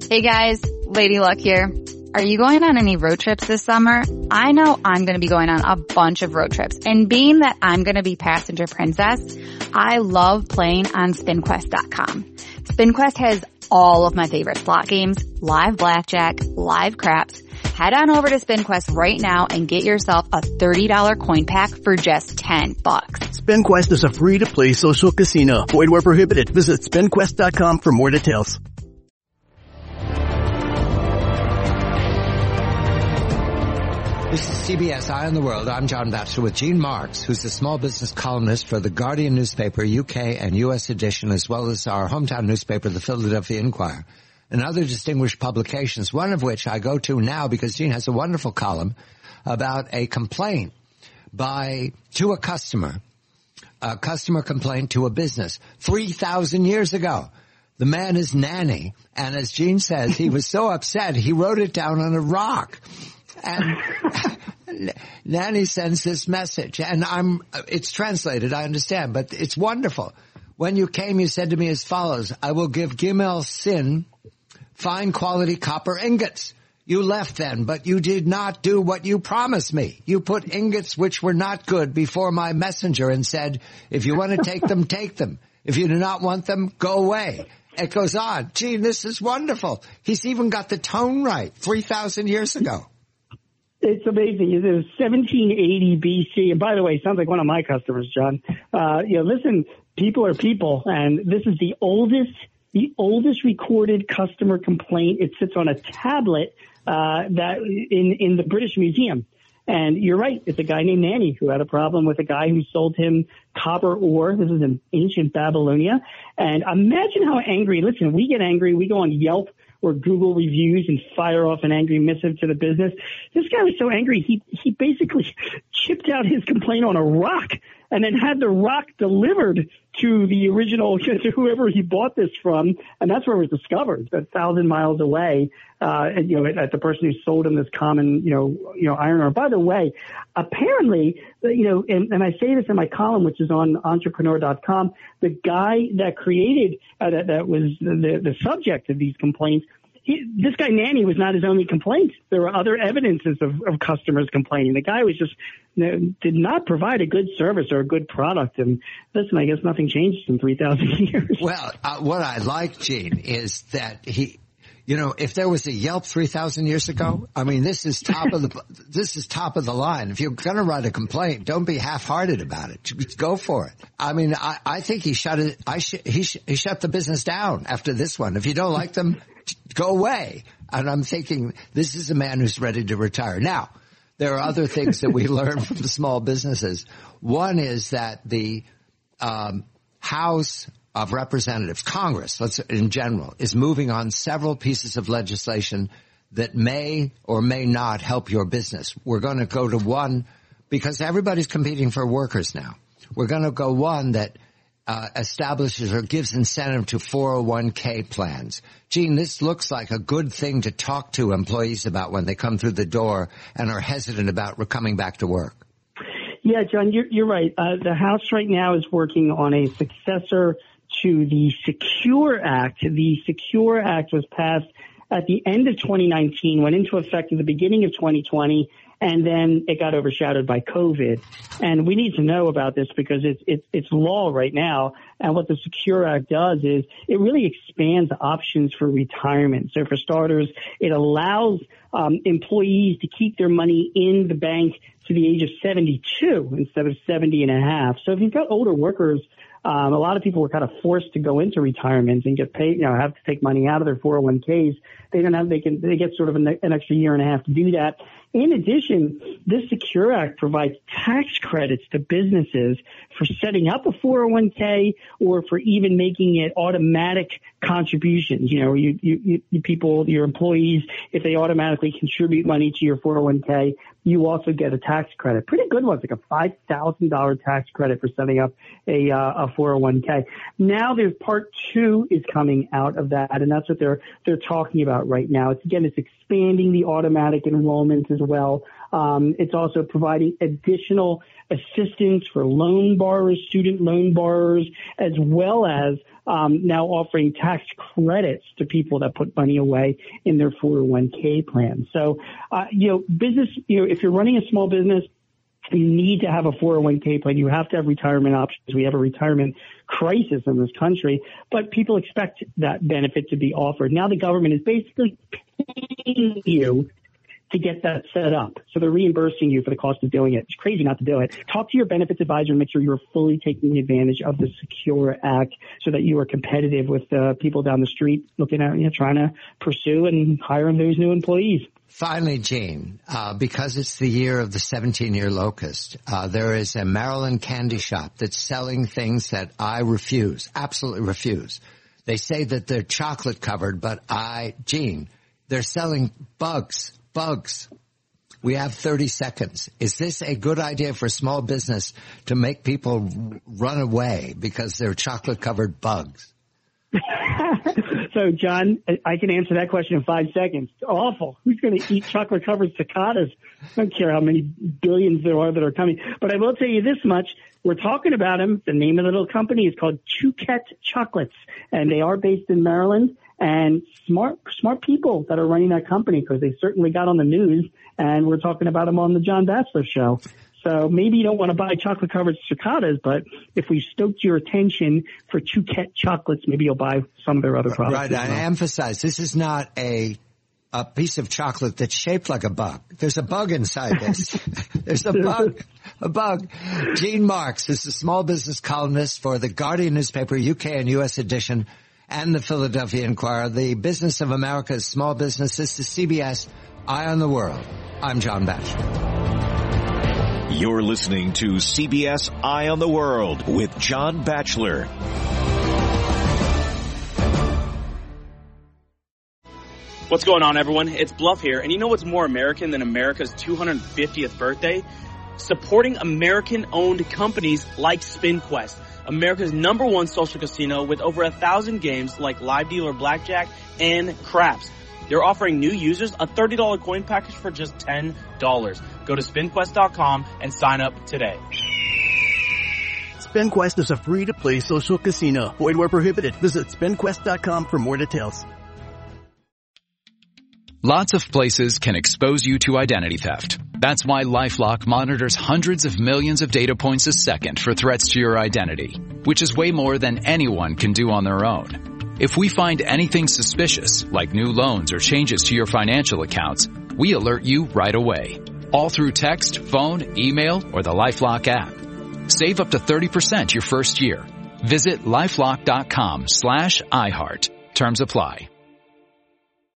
Hey guys, Lady Luck here. Are you going on any road trips this summer? I know I'm going to be going on a bunch of road trips. And being that I'm going to be passenger princess, I love playing on SpinQuest.com. SpinQuest has all of my favorite slot games, live blackjack, live craps. Head on over to SpinQuest right now and get yourself a $30 coin pack for just $10. SpinQuest is a free-to-play social casino. Void where prohibited. Visit SpinQuest.com for more details. This is CBS Eye on the World. I'm John Batchelor with Gene Marks, who's the small business columnist for the Guardian newspaper, UK and US edition, as well as our hometown newspaper, the Philadelphia Inquirer, and other distinguished publications, one of which I go to now because Gene has a wonderful column about a complaint to a customer complaint to a business 3,000 years ago. The man is Nanny, and as Gene says, he was so upset, he wrote it down on a rock. And Nanny sends this message, and it's translated, I understand, but it's wonderful. When you came, you said to me as follows: I will give Gimel Sin fine quality copper ingots. You left then, but you did not do what you promised me. You put ingots which were not good before my messenger and said, if you want to take them, take them. If you do not want them, go away. It goes on. Gene, this is wonderful. He's even got the tone right 3,000 years ago. It's amazing. It was 1780 BC. And by the way, sounds like one of my customers, John. Listen, people are people. And this is the oldest recorded customer complaint. It sits on a tablet, that in the British Museum. And you're right. It's a guy named Nanny who had a problem with a guy who sold him copper ore. This is in ancient Babylonia. And imagine how angry. Listen, we get angry. We go on Yelp or Google reviews and fire off an angry missive to the business. This guy was so angry, he basically chipped out his complaint on a rock and then had the rock delivered to the original, to whoever he bought this from. And that's where it was discovered, 1,000 miles away, at the person who sold him this common, iron ore. By the way, apparently, and I say this in my column, which is on entrepreneur.com, the guy that created, that was the subject of these complaints, this guy Nanny was not his only complaint. There were other evidences of customers complaining. The guy was just did not provide a good service or a good product. And listen, I guess nothing changed in 3,000 years. Well, what I like, Gene, is that if there was a Yelp 3,000 years ago, I mean, this is top of the line. If you're going to write a complaint, don't be half-hearted about it. Just go for it. I mean, I think he shut the business down after this one. If you don't like them, go away. And I'm thinking, this is a man who's ready to retire. Now, there are other things that we learn from the small businesses. One is that the House of Representatives, Congress, in general, is moving on several pieces of legislation that may or may not help your business. We're going to go to one because everybody's competing for workers now. We're going to go one that establishes or gives incentive to 401k plans. Gene, this looks like a good thing to talk to employees about when they come through the door and are hesitant about coming back to work. Yeah, John, you're right. The House right now is working on a successor to the Secure Act. The Secure Act was passed at the end of 2019, went into effect at the beginning of 2020, and then it got overshadowed by COVID. And we need to know about this because it's law right now. And what the Secure Act does is it really expands options for retirement. So for starters, it allows employees to keep their money in the bank to the age of 72 instead of 70 and a half. So if you've got older workers, a lot of people were kind of forced to go into retirement and get paid, have to take money out of their 401ks. They get sort of an extra year and a half to do that. In addition, this Secure Act provides tax credits to businesses for setting up a 401k or for even making it automatic contributions. Your employees, if they automatically contribute money to your 401k, you also get a tax credit. Pretty good one. It's like a $5,000 tax credit for setting up a 401k. Now there's part 2 is coming out of that, and that's what they're talking about right now. It's expanding the automatic enrollment as well. It's also providing additional assistance for loan borrowers, student loan borrowers, as well as now offering tax credits to people that put money away in their 401k plan. So, business, if you're running a small business, you need to have a 401k plan. You have to have retirement options. We have a retirement crisis in this country, but people expect that benefit to be offered. Now the government is basically paying you to get that set up. So they're reimbursing you for the cost of doing it. It's crazy not to do it. Talk to your benefits advisor and make sure you're fully taking advantage of the Secure Act so that you are competitive with people down the street looking at, trying to pursue and hiring those new employees. Finally, Gene, because it's the year of the 17-year locust, there is a Maryland candy shop that's selling things that I absolutely refuse. They say that they're chocolate covered, but Gene, they're selling bugs. We have 30 seconds. Is this a good idea for a small business to make people run away because they're chocolate covered bugs? So, John, I can answer that question in 5 seconds. It's awful. Who's going to eat chocolate-covered cicadas? I don't care how many billions there are that are coming. But I will tell you this much. We're talking about them. The name of the little company is called Chouquette Chocolates, and they are based in Maryland. And smart people that are running that company, because they certainly got on the news, and we're talking about them on the John Batchelor Show. So maybe you don't want to buy chocolate-covered cicadas, but if we stoked your attention for Chouquette Chocolates, maybe you'll buy some of their other products. Right. I emphasize this is not a piece of chocolate that's shaped like a bug. There's a bug inside this. There's a bug. Gene Marks is a small business columnist for the Guardian newspaper, UK and US edition, and the Philadelphia Inquirer. The business of America's small business. This is CBS Eye on the World. I'm John Batchelor. You're listening to CBS Eye on the World with John Batchelor. What's going on, everyone? It's Bluff here, and you know what's more American than America's 250th birthday? Supporting American-owned companies like SpinQuest, America's #1 social casino with over 1,000 games like live dealer blackjack and craps. They're offering new users a $30 coin package for just $10. Go to SpinQuest.com and sign up today. SpinQuest is a free-to-play social casino. Void where prohibited. Visit SpinQuest.com for more details. Lots of places can expose you to identity theft. That's why LifeLock monitors hundreds of millions of data points a second for threats to your identity, which is way more than anyone can do on their own. If we find anything suspicious, like new loans or changes to your financial accounts, we alert you right away. All through text, phone, email, or the LifeLock app. Save up to 30% your first year. Visit LifeLock.com/iHeart. Terms apply.